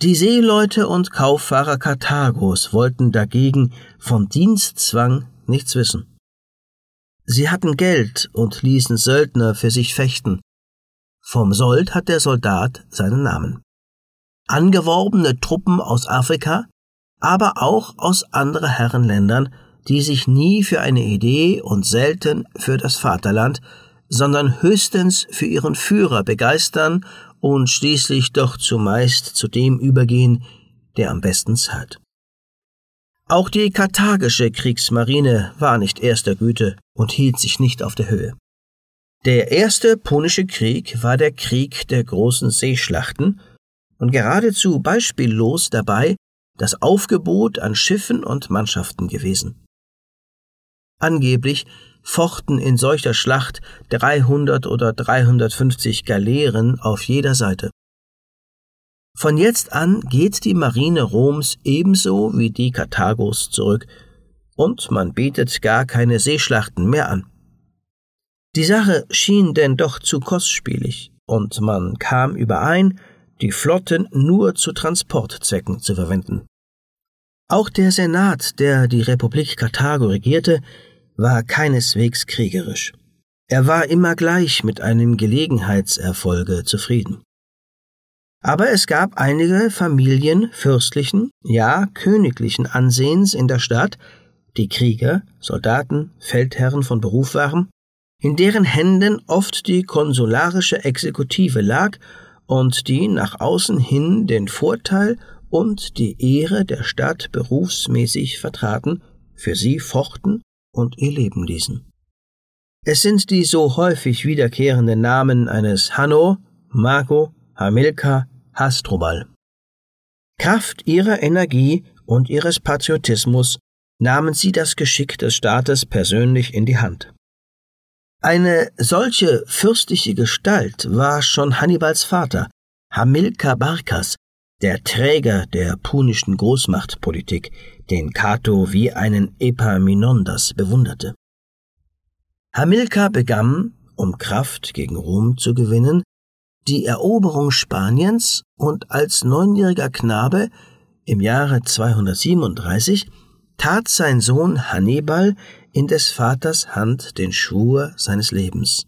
Die Seeleute und Kauffahrer Karthagos wollten dagegen vom Dienstzwang nichts wissen. Sie hatten Geld und ließen Söldner für sich fechten. Vom Sold hat der Soldat seinen Namen. Angeworbene Truppen aus Afrika, aber auch aus anderen Herrenländern, die sich nie für eine Idee und selten für das Vaterland, sondern höchstens für ihren Führer begeistern und schließlich doch zumeist zu dem übergehen, der am besten zahlt. Auch die karthagische Kriegsmarine war nicht erster Güte und hielt sich nicht auf der Höhe. Der erste Punische Krieg war der Krieg der großen Seeschlachten und geradezu beispiellos dabei das Aufgebot an Schiffen und Mannschaften gewesen. Angeblich fochten in solcher Schlacht 300 oder 350 Galeeren auf jeder Seite. Von jetzt an geht die Marine Roms ebenso wie die Karthagos zurück, und man bietet gar keine Seeschlachten mehr an. Die Sache schien denn doch zu kostspielig, und man kam überein, die Flotten nur zu Transportzwecken zu verwenden. Auch der Senat, der die Republik Karthago regierte, war keineswegs kriegerisch. Er war immer gleich mit einem Gelegenheitserfolge zufrieden. Aber es gab einige Familien fürstlichen, ja königlichen Ansehens in der Stadt, die Krieger, Soldaten, Feldherren von Beruf waren, in deren Händen oft die konsularische Exekutive lag und die nach außen hin den Vorteil und die Ehre der Stadt berufsmäßig vertraten, für sie fochten und ihr Leben ließen. Es sind die so häufig wiederkehrenden Namen eines Hanno, Mago, Hamilkar, Hasdrubal. Kraft ihrer Energie und ihres Patriotismus nahmen sie das Geschick des Staates persönlich in die Hand. Eine solche fürstliche Gestalt war schon Hannibals Vater, Hamilkar Barkas, der Träger der punischen Großmachtpolitik, den Cato wie einen Epaminondas bewunderte. Hamilkar begann, um Kraft gegen Rom zu gewinnen, die Eroberung Spaniens und als 9-jähriger Knabe im Jahre 237 tat sein Sohn Hannibal in des Vaters Hand den Schwur seines Lebens,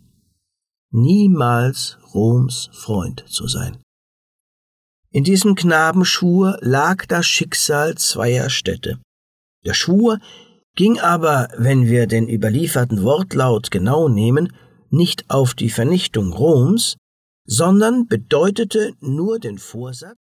niemals Roms Freund zu sein. In diesem Knabenschwur lag das Schicksal zweier Städte. Der Schwur ging aber, wenn wir den überlieferten Wortlaut genau nehmen, nicht auf die Vernichtung Roms, sondern bedeutete nur den Vorsatz,